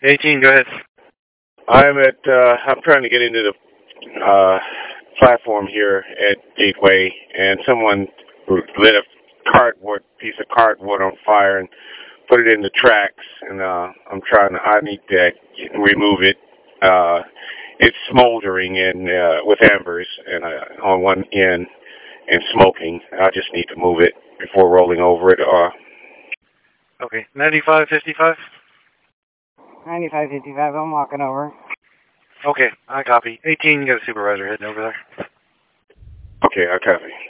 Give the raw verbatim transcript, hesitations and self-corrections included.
eighteen, go ahead. I'm at, uh, I'm trying to get into the, uh, platform here at Gateway, and someone lit a cardboard, piece of cardboard on fire and put it in the tracks, and, uh, I'm trying to, I need to remove it. Uh, it's smoldering and, uh, with embers and, uh, on one end and smoking. I just need to move it before rolling over it, uh, Okay, ninety-five fifty-five? ninety-five fifty-five, I'm walking over. Okay, I copy. eighteen, you got a supervisor heading over there. Okay, I copy.